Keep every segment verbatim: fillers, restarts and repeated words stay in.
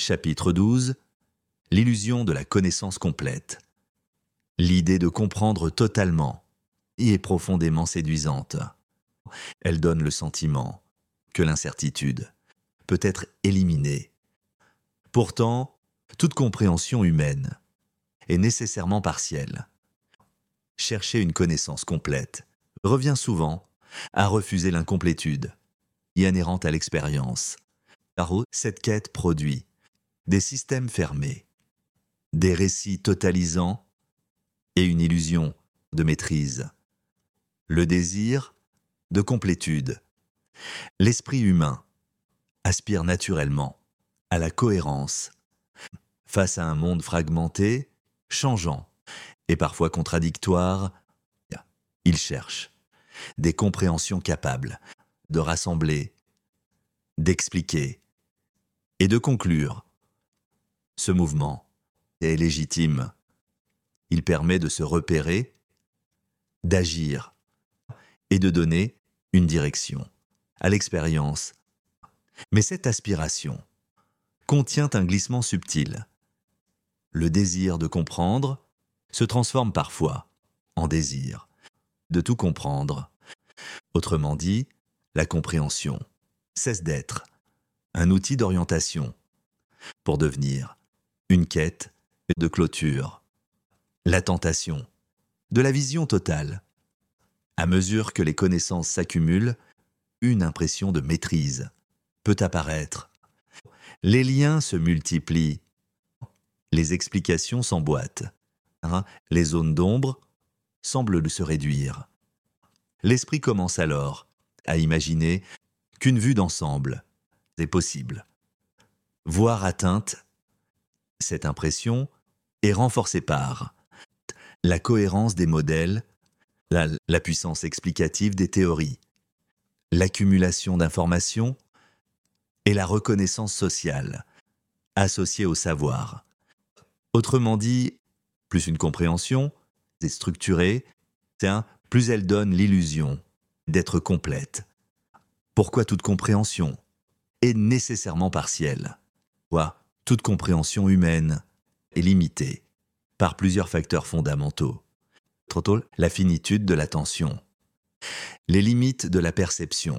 Chapitre douze. L'illusion de la connaissance complète. L'idée de comprendre totalement y est profondément séduisante. Elle donne le sentiment que l'incertitude peut être éliminée. Pourtant, toute compréhension humaine est nécessairement partielle. Chercher une connaissance complète revient souvent à refuser l'incomplétude, inhérente à l'expérience. Car cette quête produit des systèmes fermés, des récits totalisants et une illusion de maîtrise. Le désir de complétude. L'esprit humain aspire naturellement à la cohérence. Face à un monde fragmenté, changeant et parfois contradictoire, il cherche des compréhensions capables de rassembler, d'expliquer et de conclure. Ce mouvement est légitime. Il permet de se repérer, d'agir et de donner une direction à l'expérience. Mais cette aspiration contient un glissement subtil. Le désir de comprendre se transforme parfois en désir de tout comprendre. Autrement dit, la compréhension cesse d'être un outil d'orientation pour devenir une quête de clôture. La tentation de la vision totale. À mesure que les connaissances s'accumulent, une impression de maîtrise peut apparaître. Les liens se multiplient. Les explications s'emboîtent. Les zones d'ombre semblent se réduire. L'esprit commence alors à imaginer qu'une vue d'ensemble est possible. Voir atteinte, cette impression est renforcée par la cohérence des modèles, la, la puissance explicative des théories, l'accumulation d'informations et la reconnaissance sociale associée au savoir. Autrement dit, plus une compréhension est structurée, plus elle donne l'illusion d'être complète. Pourquoi toute compréhension est nécessairement partielle? Pourquoi toute compréhension humaine est limitée par plusieurs facteurs fondamentaux. Trop tôt, la finitude de l'attention, les limites de la perception,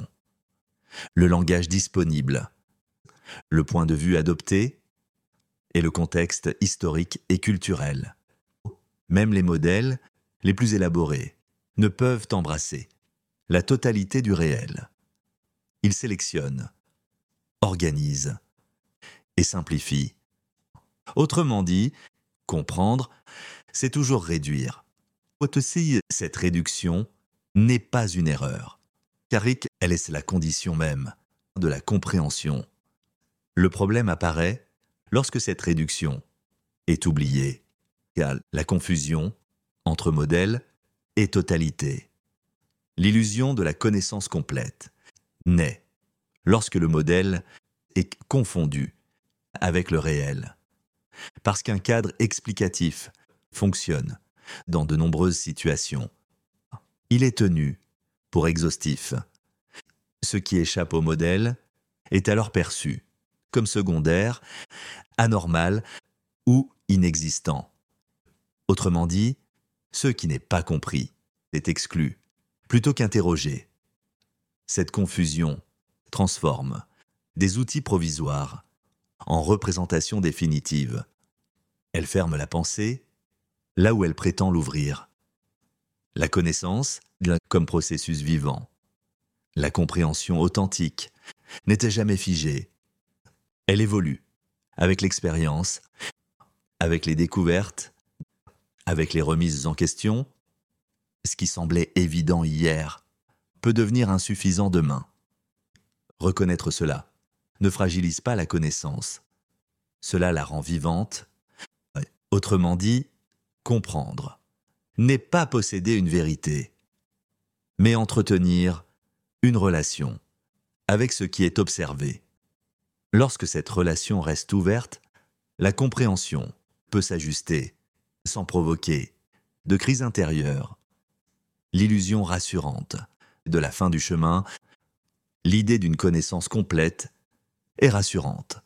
le langage disponible, le point de vue adopté et le contexte historique et culturel. Même les modèles les plus élaborés ne peuvent embrasser la totalité du réel. Ils sélectionnent, organisent et simplifient. Autrement dit, comprendre, c'est toujours réduire. Aussi, cette réduction n'est pas une erreur, car elle est la condition même de la compréhension. Le problème apparaît lorsque cette réduction est oubliée, car la confusion entre modèle et totalité. L'illusion de la connaissance complète naît lorsque le modèle est confondu avec le réel. Parce qu'un cadre explicatif fonctionne dans de nombreuses situations, il est tenu pour exhaustif. Ce qui échappe au modèle est alors perçu comme secondaire, anormal ou inexistant. Autrement dit, ce qui n'est pas compris est exclu, plutôt qu'interrogé. Cette confusion transforme des outils provisoires en représentations définitives. Elle ferme la pensée là où elle prétend l'ouvrir. La connaissance comme processus vivant. La compréhension authentique n'était jamais figée. Elle évolue avec l'expérience, avec les découvertes, avec les remises en question. Ce qui semblait évident hier peut devenir insuffisant demain. Reconnaître cela ne fragilise pas la connaissance. Cela la rend vivante. Autrement dit, comprendre n'est pas posséder une vérité, mais entretenir une relation avec ce qui est observé. Lorsque cette relation reste ouverte, la compréhension peut s'ajuster sans provoquer de crise intérieure. L'illusion rassurante de la fin du chemin, l'idée d'une connaissance complète est rassurante.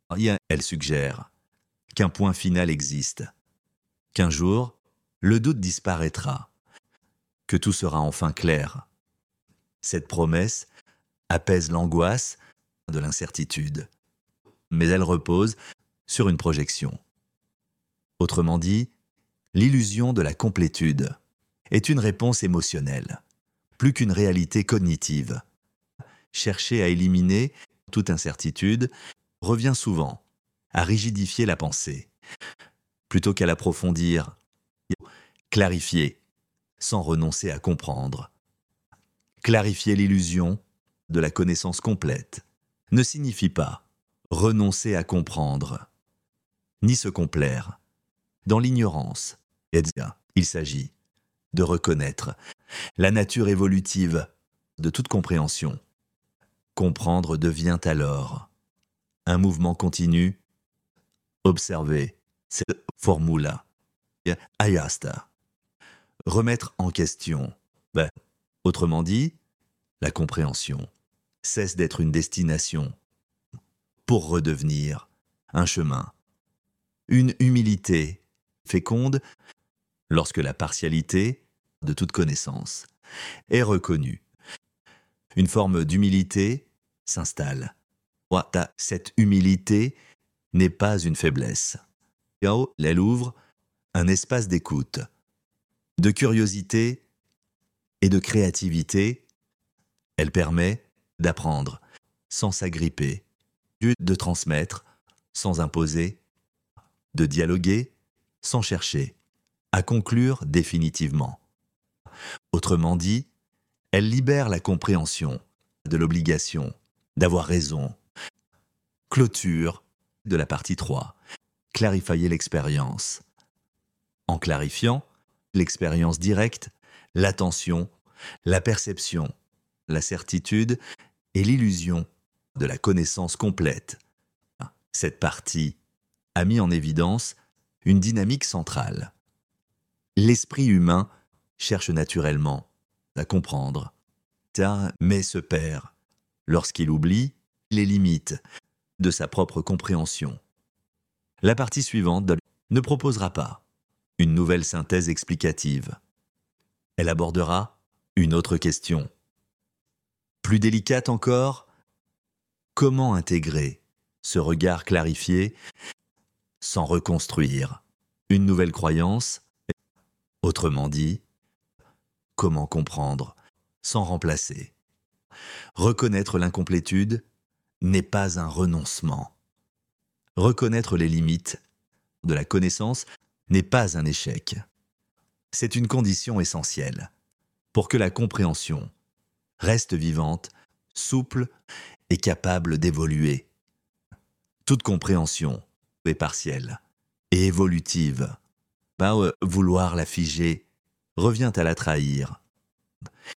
Elle suggère qu'un point final existe, qu'un jour, le doute disparaîtra, que tout sera enfin clair. Cette promesse apaise l'angoisse de l'incertitude, mais elle repose sur une projection. Autrement dit, l'illusion de la complétude est une réponse émotionnelle, plus qu'une réalité cognitive. Chercher à éliminer toute incertitude revient souvent à rigidifier la pensée, plutôt qu'à l'approfondir, clarifier, sans renoncer à comprendre. Clarifier l'illusion de la connaissance complète ne signifie pas renoncer à comprendre, ni se complaire dans l'ignorance. Il s'agit de reconnaître la nature évolutive de toute compréhension. Comprendre devient alors un mouvement continu. Observer cette formula. Ayasta. Remettre en question. Ben, autrement dit, la compréhension cesse d'être une destination pour redevenir un chemin. Une humilité féconde lorsque la partialité de toute connaissance est reconnue. Une forme d'humilité s'installe. Cette humilité n'est pas une faiblesse. Elle ouvre un espace d'écoute, de curiosité et de créativité. Elle permet d'apprendre sans s'agripper, de transmettre sans imposer, de dialoguer sans chercher à conclure définitivement. Autrement dit, elle libère la compréhension de l'obligation d'avoir raison. Clôture de la partie trois. Clarifier l'expérience. En clarifiant l'expérience directe, l'attention, la perception, la certitude et l'illusion de la connaissance complète. Cette partie a mis en évidence une dynamique centrale. L'esprit humain cherche naturellement à comprendre, mais se perd lorsqu'il oublie les limites de sa propre compréhension. La partie suivante ne proposera pas une nouvelle synthèse explicative. Elle abordera une autre question. Plus délicate encore, comment intégrer ce regard clarifié sans reconstruire une nouvelle croyance? Autrement dit, comment comprendre sans remplacer? Reconnaître l'incomplétude n'est pas un renoncement. Reconnaître les limites de la connaissance n'est pas un échec. C'est une condition essentielle pour que la compréhension reste vivante, souple et capable d'évoluer. Toute compréhension est partielle et évolutive. Pas vouloir la figer revient à la trahir.